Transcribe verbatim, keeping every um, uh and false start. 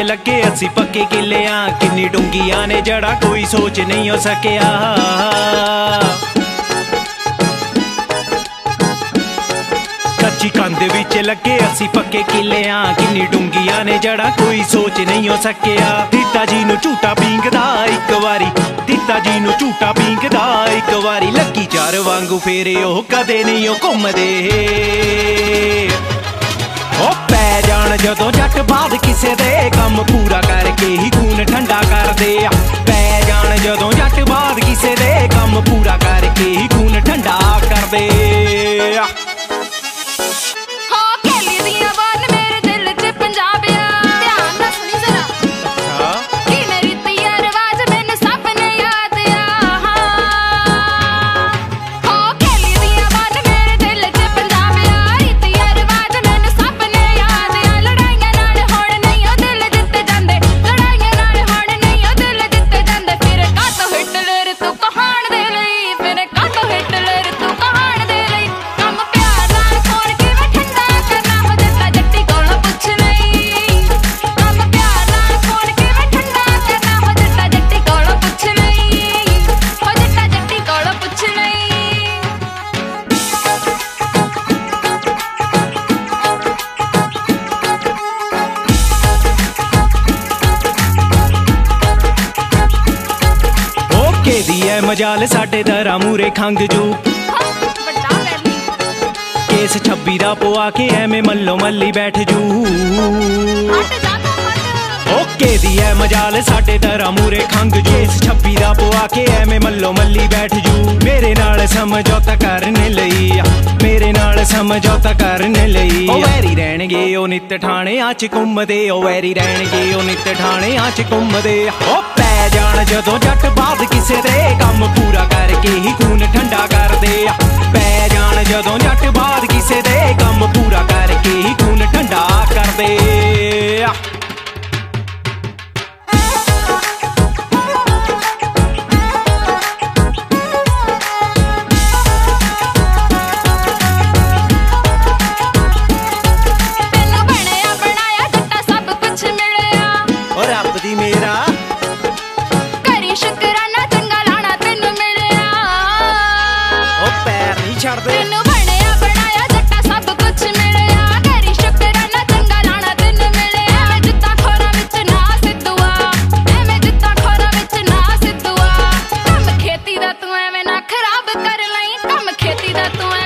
लगे असी पक्के किलियां, किन्नी डूंगियां ने जड़ा कोई सोच नहीं हो सकिया। कच्ची कंध विच लगे असी पक्के किलियां, किन्नी डूंगियां ने जड़ा कोई सोच नहीं हो सकिया। दीता जी नू झूठा पींगदा इक वारी, दीता जी नू झूठा पींगदा इक वारी, लकी चार वांगू फेरे ओ कदे नहीं ओ घुमदे। ओ पै जान जदों जट बाद किसे दे, कम पूरा करके ही खून ठंडा कर दे। पै जान जदों जट बाद किसे दे, कम पूरा करके ही खून ठंडा कर दे। मजाल साडे दरा मूरे खंग जू, केस छब्बी दा पवा के एवें मल्लो मल्ली बैठ जू। ओके दी है मजाल साडे दरा मूरे खंग जू, केस छब्बी दा पवा के एवें मल्लो मल्ली बैठ जू। मेरे नाल समझौता करने लई, मेरे नाल समझौता करने लई। ओ वैरी रहणगे ओ नित ठाणे आच घुमदे, ओ वैरी रहणगे ओ नित ठाणे आच घुमदे। ओ पै जान जदों जट बाद किसे दे, कम पूरा करके ही खून ठंडा कर दे। पै जान जदों जट बाद किसे दे, कम पूरा करके ही खून ठंडा कर दे। तेनू बनया बनाया जट्टा सब कुछ मिलया, करी शुकराना चंगा लाना तेनू मिलया। एवें जिद्दां खोरां विच ना सिद्धुआ, एवें जिद्दां खोरां विच ना सिद्धुआ। कम खेती दा तू एवें ना खराब कर लई, कम खेती दा तू